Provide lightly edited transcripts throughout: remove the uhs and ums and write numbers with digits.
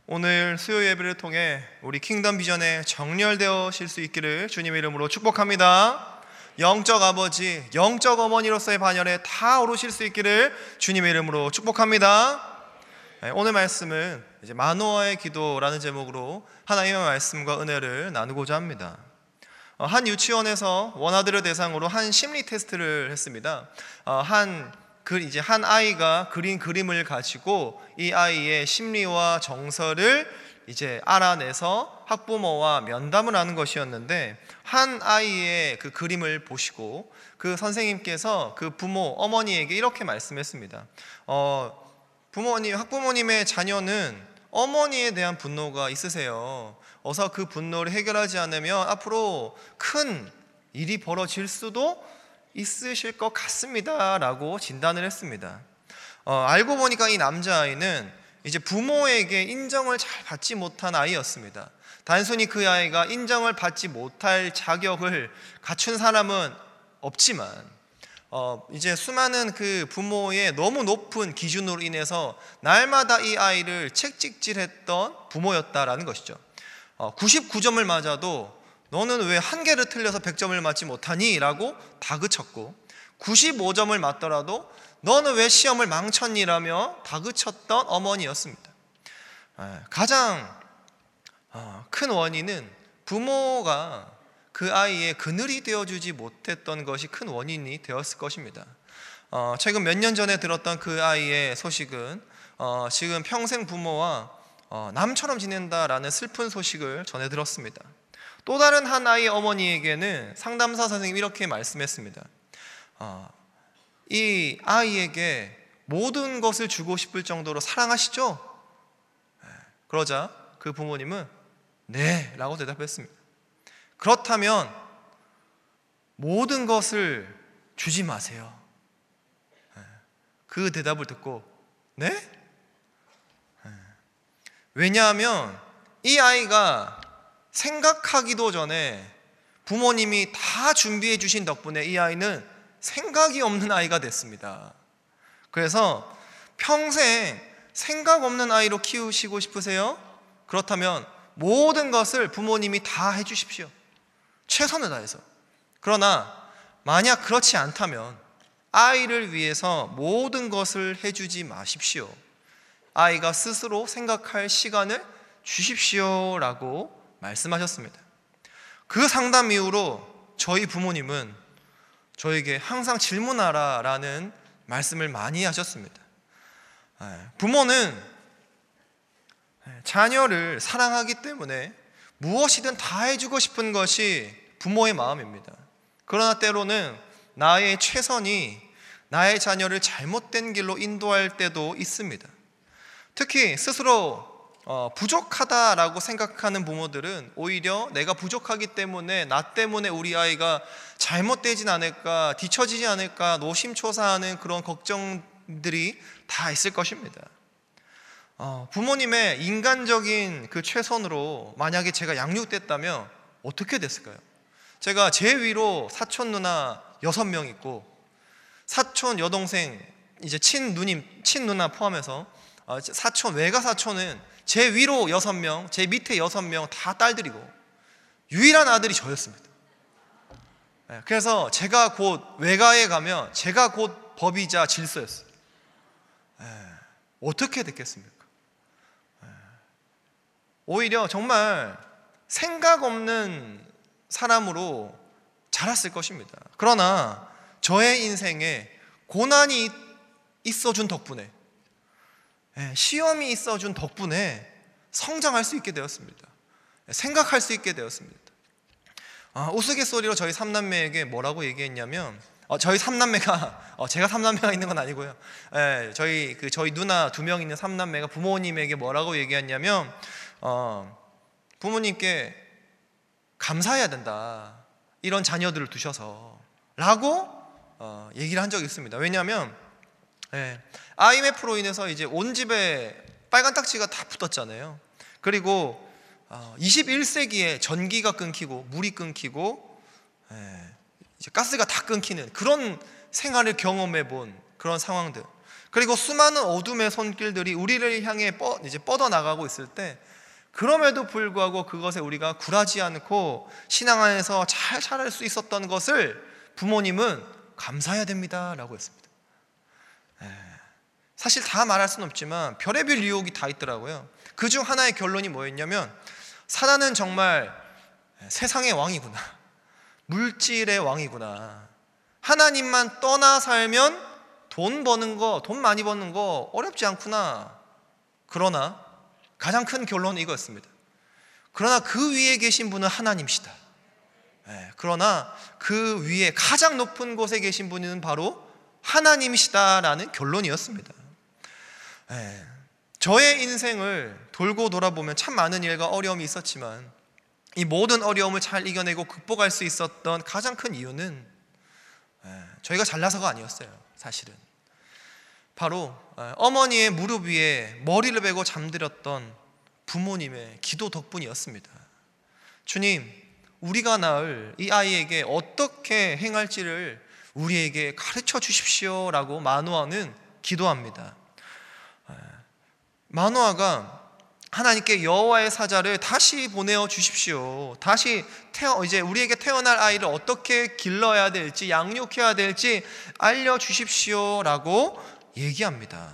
오늘 수요 예배를 통해 우리 킹덤 비전에 정렬되어질 수 있기를 주님의 이름으로 축복합니다. 영적 아버지, 영적 어머니로서의 반열에 다 오르실 수 있기를 주님의 이름으로 축복합니다. 오늘 말씀은 이제 마노아의 기도라는 제목으로 하나님의 말씀과 은혜를 나누고자 합니다. 한 유치원에서 원아들을 대상으로 한 심리 테스트를 했습니다. 한 아이가 그린 그림을 가지고 이 아이의 심리와 정서를 이제 알아내서 학부모와 면담을 하는 것이었는데, 한 아이의 그 그림을 보시고 그 선생님께서 그 부모, 어머니에게 이렇게 말씀했습니다. 학부모님의 자녀는 어머니에 대한 분노가 있으세요. 어서 그 분노를 해결하지 않으면 앞으로 큰 일이 벌어질 수도 있으실 것 같습니다 라고 진단을 했습니다. 알고 보니까 이 남자아이는 이제 부모에게 인정을 잘 받지 못한 아이였습니다. 단순히 그 아이가 인정을 받지 못할 자격을 갖춘 사람은 없지만 이제 수많은 그 부모의 너무 높은 기준으로 인해서 날마다 이 아이를 책찍질했던 부모였다라는 것이죠. 99점을 맞아도 너는 왜 한 개를 틀려서 100점을 맞지 못하니? 라고 다그쳤고, 95점을 맞더라도 너는 왜 시험을 망쳤니? 라며 다그쳤던 어머니였습니다. 가장 큰 원인은 부모가 그 아이의 그늘이 되어주지 못했던 것이 큰 원인이 되었을 것입니다. 최근 몇 년 전에 들었던 그 아이의 소식은 지금 평생 부모와 남처럼 지낸다라는 슬픈 소식을 전해 들었습니다. 또 다른 한 아이의 어머니에게는 상담사 선생님이 이렇게 말씀했습니다. 이 아이에게 모든 것을 주고 싶을 정도로 사랑하시죠? 그러자 그 부모님은 네 라고 대답했습니다. 그렇다면 모든 것을 주지 마세요. 그 대답을 듣고 네? 왜냐하면 이 아이가 생각하기도 전에 부모님이 다 준비해 주신 덕분에 이 아이는 생각이 없는 아이가 됐습니다. 그래서 평생 생각 없는 아이로 키우시고 싶으세요? 그렇다면 모든 것을 부모님이 다 해주십시오. 최선을 다해서. 그러나 만약 그렇지 않다면 아이를 위해서 모든 것을 해주지 마십시오. 아이가 스스로 생각할 시간을 주십시오 라고 말씀하셨습니다. 그 상담 이후로 저희 부모님은 저에게 항상 질문하라 라는 말씀을 많이 하셨습니다. 부모는 자녀를 사랑하기 때문에 무엇이든 다 해주고 싶은 것이 부모의 마음입니다. 그러나 때로는 나의 최선이 나의 자녀를 잘못된 길로 인도할 때도 있습니다. 특히 스스로 부족하다라고 생각하는 부모들은 오히려 내가 부족하기 때문에 나 때문에 우리 아이가 잘못되진 않을까, 뒤처지지 않을까 노심초사하는 그런 걱정들이 다 있을 것입니다. 부모님의 인간적인 그 최선으로 만약에 제가 양육됐다면 어떻게 됐을까요? 제가 제 위로 사촌 누나 6명 있고 사촌 여동생 이제 친누나 포함해서 외가 사촌은 제 위로 6명, 제 밑에 6명 다 딸들이고 유일한 아들이 저였습니다. 그래서 제가 곧 외가에 가면 제가 곧 법이자 질서였어요. 어떻게 됐겠습니까? 오히려 정말 생각 없는 사람으로 자랐을 것입니다. 그러나 저의 인생에 고난이 있어준 덕분에, 시험이 있어준 덕분에 성장할 수 있게 되었습니다. 생각할 수 있게 되었습니다. 우스갯소리로 저희 3남매에게 뭐라고 얘기했냐면, 저희 3남매가 제가 3남매가 있는 건 아니고요. 저희 누나 2명 있는 3남매가 부모님에게 뭐라고 얘기했냐면, 부모님께 감사해야 된다. 이런 자녀들을 두셔서 라고 얘기를 한 적이 있습니다. 왜냐하면 IMF로 인해서 이제 온 집에 빨간 딱지가 다 붙었잖아요. 그리고 21세기에 전기가 끊기고 물이 끊기고 이제 가스가 다 끊기는 그런 생활을 경험해 본 그런 상황들. 그리고 수많은 어둠의 손길들이 우리를 향해 이제 뻗어나가고 있을 때, 그럼에도 불구하고 그것에 우리가 굴하지 않고 신앙 안에서 잘 살아갈 수 있었던 것을 부모님은 감사해야 됩니다 라고 했습니다. 사실 다 말할 수는 없지만 별의별 유혹이 다 있더라고요. 그중 하나의 결론이 뭐였냐면, 사단은 정말 세상의 왕이구나, 물질의 왕이구나. 하나님만 떠나 살면 돈 버는 거, 돈 많이 버는 거 어렵지 않구나. 그러나 가장 큰 결론은 이거였습니다. 그러나 그 위에 계신 분은 하나님이시다. 그러나 그 위에 가장 높은 곳에 계신 분은 바로 하나님이시다라는 결론이었습니다. 저의 인생을 돌고 돌아보면 참 많은 일과 어려움이 있었지만, 이 모든 어려움을 잘 이겨내고 극복할 수 있었던 가장 큰 이유는 저희가 잘나서가 아니었어요. 사실은 바로 어머니의 무릎 위에 머리를 베고 잠들었던 부모님의 기도 덕분이었습니다. 주님, 우리가 낳을 이 아이에게 어떻게 행할지를 우리에게 가르쳐 주십시오 라고 마노아는 기도합니다. 마노아가 하나님께 여호와의 사자를 다시 보내어 주십시오, 다시 이제 우리에게 태어날 아이를 어떻게 길러야 될지, 양육해야 될지 알려주십시오 라고 얘기합니다.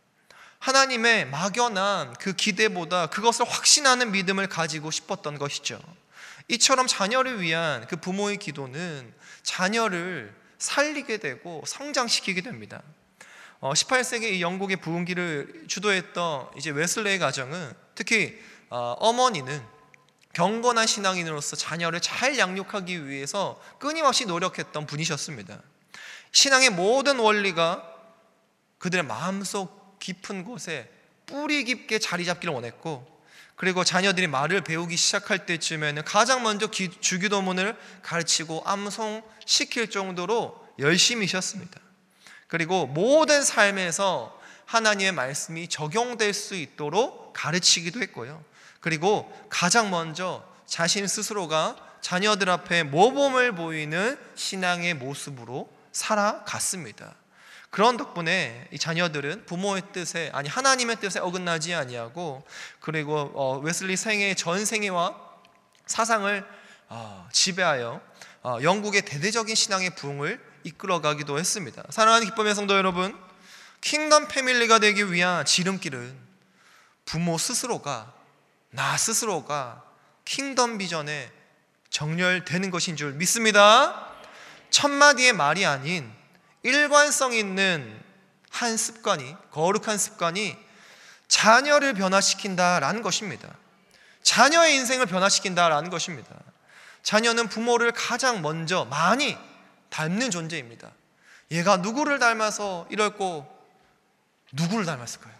하나님의 막연한 그 기대보다 그것을 확신하는 믿음을 가지고 싶었던 것이죠. 이처럼 자녀를 위한 그 부모의 기도는 자녀를 살리게 되고 성장시키게 됩니다. 18세기 이 영국의 부흥기를 주도했던 이제 웨슬레이 가정은 특히 어머니는 경건한 신앙인으로서 자녀를 잘 양육하기 위해서 끊임없이 노력했던 분이셨습니다. 신앙의 모든 원리가 그들의 마음속 깊은 곳에 뿌리 깊게 자리 잡기를 원했고, 그리고 자녀들이 말을 배우기 시작할 때쯤에는 가장 먼저 주기도문을 가르치고 암송시킬 정도로 열심히셨습니다. 그리고 모든 삶에서 하나님의 말씀이 적용될 수 있도록 가르치기도 했고요. 그리고 가장 먼저 자신 스스로가 자녀들 앞에 모범을 보이는 신앙의 모습으로 살아갔습니다. 그런 덕분에 이 자녀들은 부모의 뜻에, 아니 하나님의 뜻에 어긋나지 아니하고, 그리고 웨슬리 생애의 전 생애와 사상을 지배하여 영국의 대대적인 신앙의 부흥을 이끌어가기도 했습니다. 사랑하는 기쁨의 성도 여러분, 킹덤 패밀리가 되기 위한 지름길은 부모 스스로가, 나 스스로가 킹덤 비전에 정렬되는 것인 줄 믿습니다. 첫마디의 말이 아닌 일관성 있는 한 습관이, 거룩한 습관이 자녀를 변화시킨다라는 것입니다. 자녀의 인생을 변화시킨다라는 것입니다. 자녀는 부모를 가장 먼저 많이 닮는 존재입니다. 얘가 누구를 닮아서 이럴고 누구를 닮았을까요?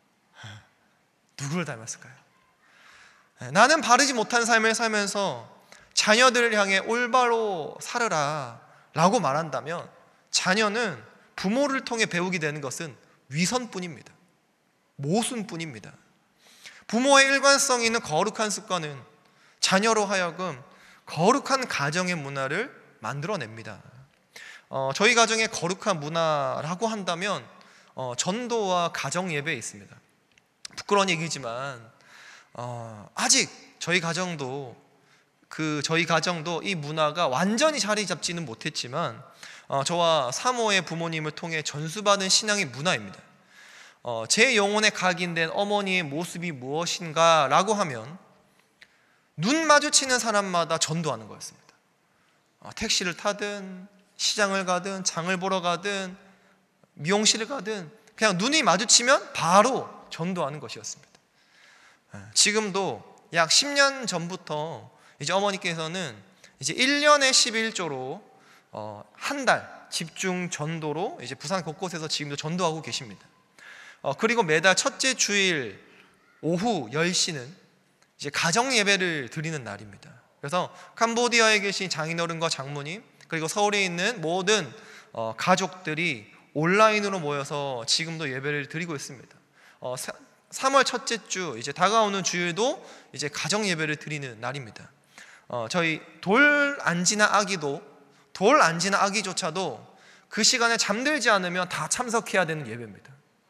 누구를 닮았을까요? 나는 바르지 못한 삶을 살면서 자녀들을 향해 올바로 살으라 라고 말한다면, 자녀는 부모를 통해 배우게 되는 것은 위선뿐입니다. 모순뿐입니다. 부모의 일관성 있는 거룩한 습관은 자녀로 하여금 거룩한 가정의 문화를 만들어냅니다. 저희 가정의 거룩한 문화라고 한다면 전도와 가정 예배에 있습니다. 부끄러운 얘기지만 아직 저희 가정도 이 문화가 완전히 자리 잡지는 못했지만, 저와 사모의 부모님을 통해 전수받은 신앙의 문화입니다. 제 영혼에 각인된 어머니의 모습이 무엇인가 라고 하면 눈 마주치는 사람마다 전도하는 거였습니다. 택시를 타든 시장을 가든 장을 보러 가든 미용실을 가든 그냥 눈이 마주치면 바로 전도하는 것이었습니다. 지금도 약 10년 전부터 이제 어머니께서는 이제 1년에 11조로 한 달 집중 전도로 이제 부산 곳곳에서 지금도 전도하고 계십니다. 그리고 매달 첫째 주일 오후 10시는 이제 가정 예배를 드리는 날입니다. 그래서 캄보디아에 계신 장인어른과 장모님, 그리고 서울에 있는 모든 가족들이 온라인으로 모여서 지금도 예배를 드리고 있습니다. 3월 첫째 주 이제 다가오는 주일도 이제 가정 예배를 드리는 날입니다. 저희 돌 안 지나 아기조차도 그 시간에 잠들지 않으면 다 참석해야 되는 예배입니다.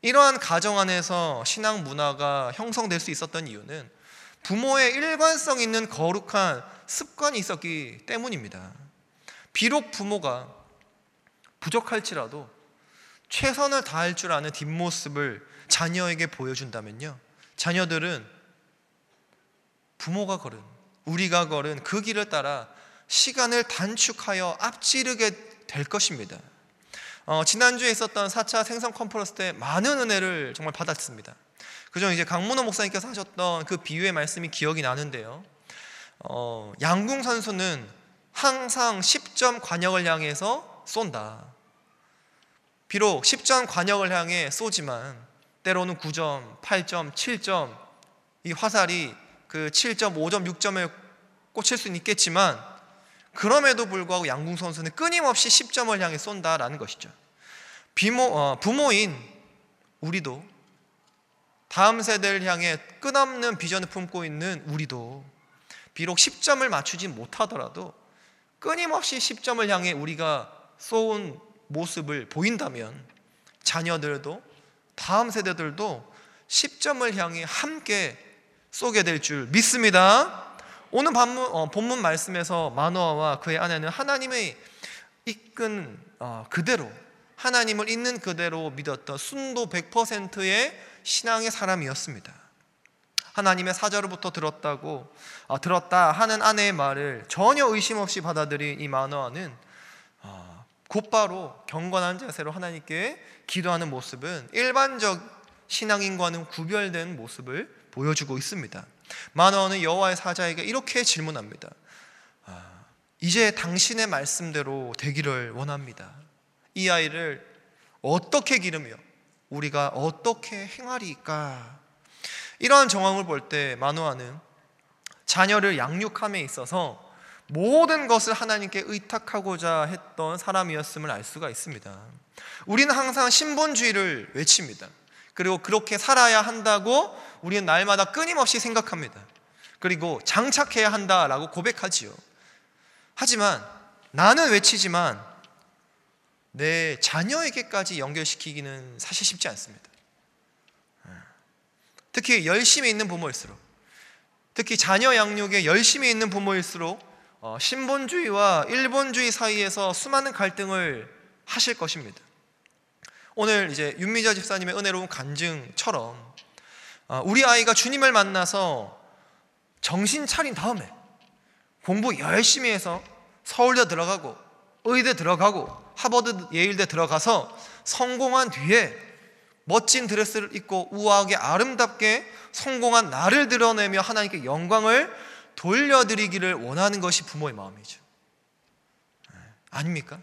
이러한 가정 안에서 신앙 문화가 형성될 수 있었던 이유는 부모의 일관성 있는 거룩한 습관이 있었기 때문입니다. 비록 부모가 부족할지라도 최선을 다할 줄 아는 뒷모습을 자녀에게 보여준다면요, 자녀들은 부모가 걸은, 우리가 걸은 그 길을 따라 시간을 단축하여 앞지르게 될 것입니다. 지난주에 있었던 4차 생선 컨퍼런스 때 많은 은혜를 정말 받았습니다. 그중 이제 강문호 목사님께서 하셨던 그 비유의 말씀이 기억이 나는데요, 양궁 선수는 항상 10점 관역을 향해서 쏜다. 비록 10점 관역을 향해 쏘지만 때로는 9점, 8점, 7점, 이 화살이 그 7점, 5점, 6점에 꽂힐 수는 있겠지만 그럼에도 불구하고 양궁 선수는 끊임없이 10점을 향해 쏜다라는 것이죠. 부모인 우리도, 다음 세대를 향해 끝없는 비전을 품고 있는 우리도 비록 10점을 맞추지 못하더라도 끊임없이 10점을 향해 우리가 쏘은 모습을 보인다면 자녀들도, 다음 세대들도 10점을 향해 함께 쏘게 될 줄 믿습니다. 오늘 본문 말씀에서 마노아와 그의 아내는 하나님의 이끈 그대로, 하나님을 있는 그대로 믿었던 순도 100%의 신앙의 사람이었습니다. 하나님의 사자로부터 들었다 하는 아내의 말을 전혀 의심 없이 받아들인 이 마노아는 곧바로 경건한 자세로 하나님께 기도하는 모습은 일반적 신앙인과는 구별된 모습을 보여주고 있습니다. 마노아는 여호와의 사자에게 이렇게 질문합니다. 이제 당신의 말씀대로 되기를 원합니다. 이 아이를 어떻게 기르며 우리가 어떻게 행하리까? 이러한 정황을 볼 때 마노아는 자녀를 양육함에 있어서 모든 것을 하나님께 의탁하고자 했던 사람이었음을 알 수가 있습니다. 우리는 항상 신본주의를 외칩니다. 그리고 그렇게 살아야 한다고 우리는 날마다 끊임없이 생각합니다. 그리고 장착해야 한다라고 고백하지요. 하지만 나는 외치지만 내 자녀에게까지 연결시키기는 사실 쉽지 않습니다. 특히 열심히 있는 부모일수록, 특히 자녀 양육에 열심히 있는 부모일수록 신본주의와 일본주의 사이에서 수많은 갈등을 하실 것입니다. 오늘 이제 윤미자 집사님의 은혜로운 간증처럼 우리 아이가 주님을 만나서 정신 차린 다음에 공부 열심히 해서 서울대 들어가고 의대 들어가고 하버드 예일대 들어가서 성공한 뒤에 멋진 드레스를 입고 우아하게 아름답게 성공한 나를 드러내며 하나님께 영광을 돌려드리기를 원하는 것이 부모의 마음이죠. 아닙니까?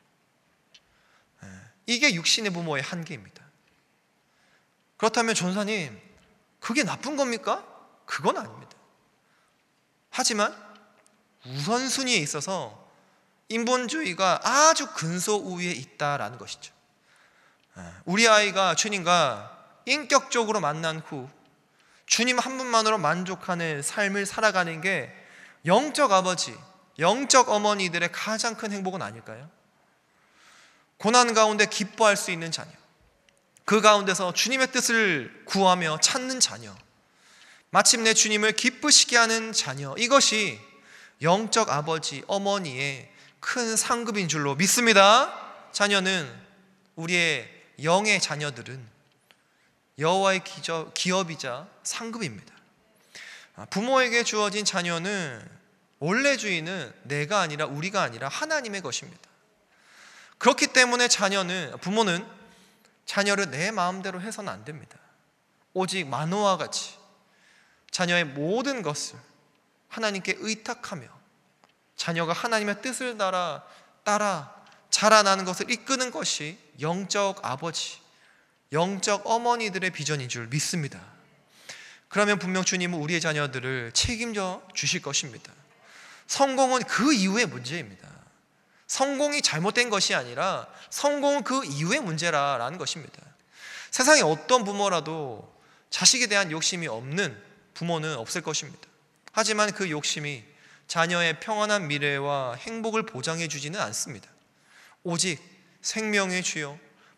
이게 육신의 부모의 한계입니다. 그렇다면 전사님, 그게 나쁜 겁니까? 그건 아닙니다. 하지만 우선순위에 있어서 인본주의가 아주 근소우위에 있다라는 것이죠. 우리 아이가 주님과 인격적으로 만난 후 주님 한 분만으로 만족하는 삶을 살아가는 게 영적 아버지, 영적 어머니들의 가장 큰 행복은 아닐까요? 고난 가운데 기뻐할 수 있는 자녀, 그 가운데서 주님의 뜻을 구하며 찾는 자녀, 마침내 주님을 기쁘시게 하는 자녀, 이것이 영적 아버지, 어머니의 큰 상급인 줄로 믿습니다. 자녀는, 우리의 영의 자녀들은 여호와의 기업이자 상급입니다. 부모에게 주어진 자녀는 원래 주인은 내가 아니라, 우리가 아니라 하나님의 것입니다. 그렇기 때문에 부모는 자녀를 내 마음대로 해서는 안 됩니다. 오직 마노아와 같이 자녀의 모든 것을 하나님께 의탁하며 자녀가 하나님의 뜻을 따라 자라나는 것을 이끄는 것이 영적 아버지, 영적 어머니들의 비전인 줄 믿습니다. 그러면 분명 주님은 우리의 자녀들을 책임져 주실 것입니다. 성공은 그 이후의 문제입니다. 성공이 잘못된 것이 아니라 성공은 그 이후의 문제라는 것입니다. 세상에 어떤 부모라도 자식에 대한 욕심이 없는 부모는 없을 것입니다. 하지만 그 욕심이 자녀의 평안한 미래와 행복을 보장해 주지는 않습니다. 오직 생명의 주요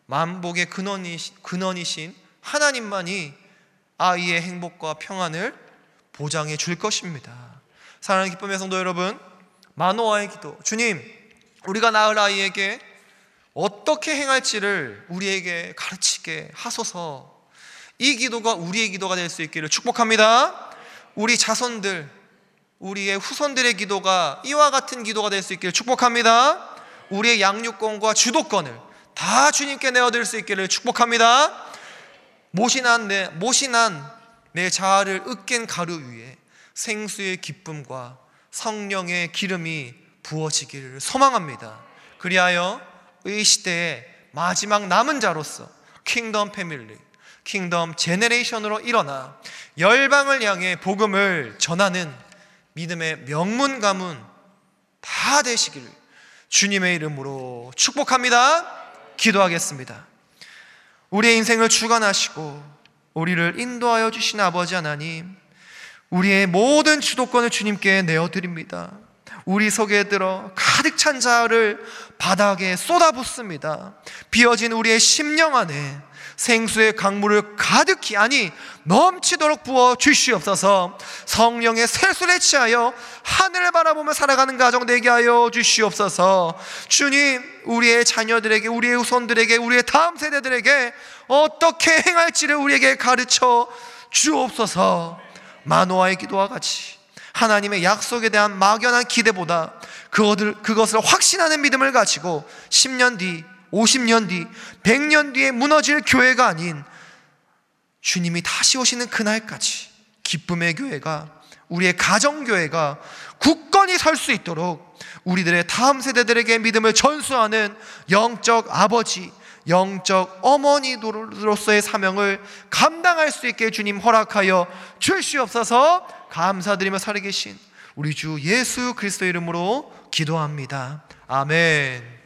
만복의 근원이신 하나님만이 아이의 행복과 평안을 보장해 줄 것입니다. 사랑하는 기쁨의 성도 여러분, 마노아의 기도, 주님, 우리가 낳을 아이에게 어떻게 행할지를 우리에게 가르치게 하소서. 이 기도가 우리의 기도가 될 수 있기를 축복합니다. 우리 자손들, 우리의 후손들의 기도가 이와 같은 기도가 될 수 있기를 축복합니다. 우리의 양육권과 주도권을 다 주님께 내어드릴 수 있기를 축복합니다. 모신한 내 자아를 으깬 가루 위에 생수의 기쁨과 성령의 기름이 부어지기를 소망합니다. 그리하여 이 시대의 마지막 남은 자로서 킹덤 패밀리, 킹덤 제네레이션으로 일어나 열방을 향해 복음을 전하는 믿음의 명문 가문 다 되시기를 주님의 이름으로 축복합니다. 기도하겠습니다. 우리의 인생을 주관하시고 우리를 인도하여 주신 아버지 하나님, 우리의 모든 주도권을 주님께 내어드립니다. 우리 속에 들어 가득 찬 자아를 바닥에 쏟아붓습니다. 비어진 우리의 심령 안에 생수의 강물을 가득히, 아니 넘치도록 부어 주시옵소서. 성령의 세술에 취하여 하늘을 바라보며 살아가는 가정 되게 하여 주시옵소서. 주님, 우리의 자녀들에게, 우리의 후손들에게, 우리의 다음 세대들에게 어떻게 행할지를 우리에게 가르쳐 주옵소서. 마노아의 기도와 같이 하나님의 약속에 대한 막연한 기대보다 그것을 확신하는 믿음을 가지고 10년 뒤, 50년 뒤, 100년 뒤에 무너질 교회가 아닌 주님이 다시 오시는 그날까지 기쁨의 교회가, 우리의 가정교회가 굳건히 설 수 있도록 우리들의 다음 세대들에게 믿음을 전수하는 영적 아버지, 영적 어머니로서의 사명을 감당할 수 있게 주님 허락하여 주시옵소서. 감사드리며 살아계신 우리 주 예수 그리스도 이름으로 기도합니다. 아멘.